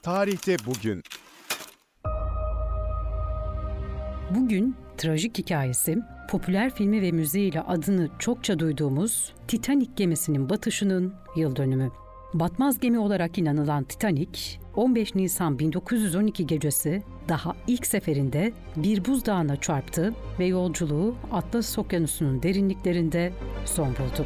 Tarihte bugün. Bugün trajik hikayesi, popüler filmi ve müziğiyle adını çokça duyduğumuz Titanic gemisinin batışının yıl dönümü. Batmaz gemi olarak inanılan Titanic, 15 Nisan 1912 gecesi daha ilk seferinde bir buzdağına çarptı ve yolculuğu Atlas Okyanusu'nun derinliklerinde son buldu.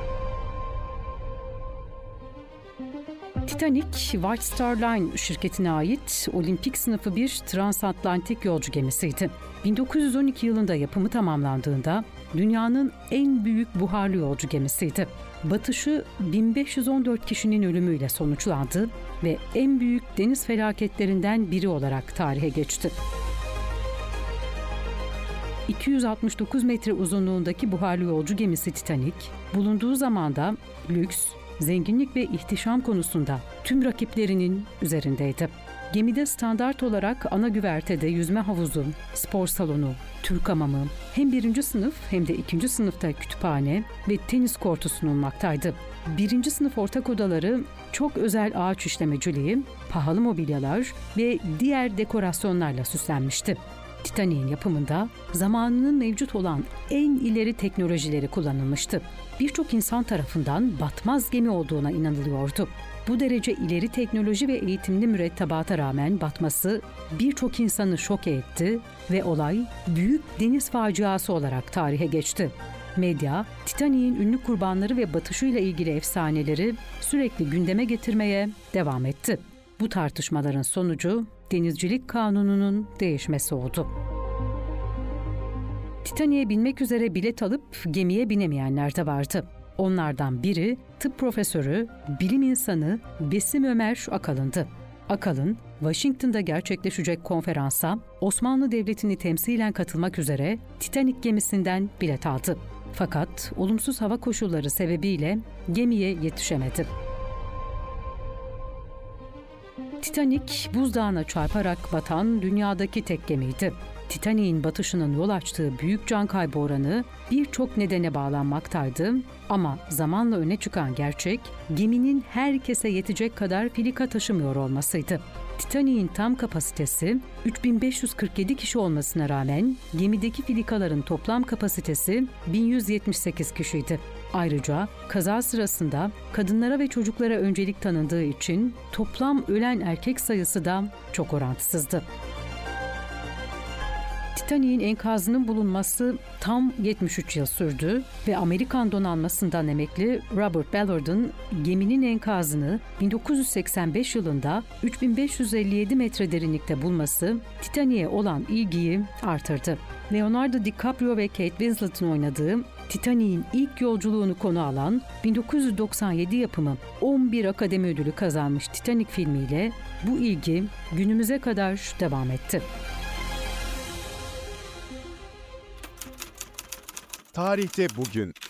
Titanic, White Star Line şirketine ait olimpik sınıfı bir transatlantik yolcu gemisiydi. 1912 yılında yapımı tamamlandığında dünyanın en büyük buharlı yolcu gemisiydi. Batışı 1514 kişinin ölümüyle sonuçlandı ve en büyük deniz felaketlerinden biri olarak tarihe geçti. 269 metre uzunluğundaki buharlı yolcu gemisi Titanic, bulunduğu zamanda lüks, zenginlik ve ihtişam konusunda tüm rakiplerinin üzerindeydi. Gemide standart olarak ana güvertede yüzme havuzu, spor salonu, Türk hamamı, hem birinci sınıf hem de ikinci sınıfta kütüphane ve tenis kortu sunulmaktaydı. Birinci sınıf ortak odaları çok özel ağaç işlemeciliği, pahalı mobilyalar ve diğer dekorasyonlarla süslenmişti. Titanic'in yapımında zamanının mevcut olan en ileri teknolojileri kullanılmıştı. Birçok insan tarafından batmaz gemi olduğuna inanılıyordu. Bu derece ileri teknoloji ve eğitimli mürettebata rağmen batması birçok insanı şoke etti ve olay büyük deniz faciası olarak tarihe geçti. Medya, Titanic'in ünlü kurbanları ve batışıyla ilgili efsaneleri sürekli gündeme getirmeye devam etti. Bu tartışmaların sonucu denizcilik kanununun değişmesi oldu. Titanic'e binmek üzere bilet alıp gemiye binemeyenler de vardı. Onlardan biri tıp profesörü, bilim insanı Besim Ömer Akalın'dı. Akalın, Washington'da gerçekleşecek konferansa Osmanlı Devleti'ni temsilen katılmak üzere Titanic gemisinden bilet aldı. Fakat olumsuz hava koşulları sebebiyle gemiye yetişemedi. Titanic, buzdağına çarparak batan dünyadaki tek gemiydi. Titanic'in batışının yol açtığı büyük can kaybı oranı birçok nedene bağlanmaktaydı ama zamanla öne çıkan gerçek, geminin herkese yetecek kadar filika taşımıyor olmasıydı. Titanic'in tam kapasitesi 3547 kişi olmasına rağmen gemideki filikaların toplam kapasitesi 1178 kişiydi. Ayrıca kaza sırasında kadınlara ve çocuklara öncelik tanındığı için toplam ölen erkek sayısı da çok orantısızdı. Titanic'in enkazının bulunması tam 73 yıl sürdü ve Amerikan donanmasından emekli Robert Ballard'ın geminin enkazını 1985 yılında 3557 metre derinlikte bulması Titanic'e olan ilgiyi artırdı. Leonardo DiCaprio ve Kate Winslet'in oynadığı Titanic'in ilk yolculuğunu konu alan 1997 yapımı 11 Akademi Ödülü kazanmış Titanic filmiyle bu ilgi günümüze kadar devam etti. Tarihte bugün.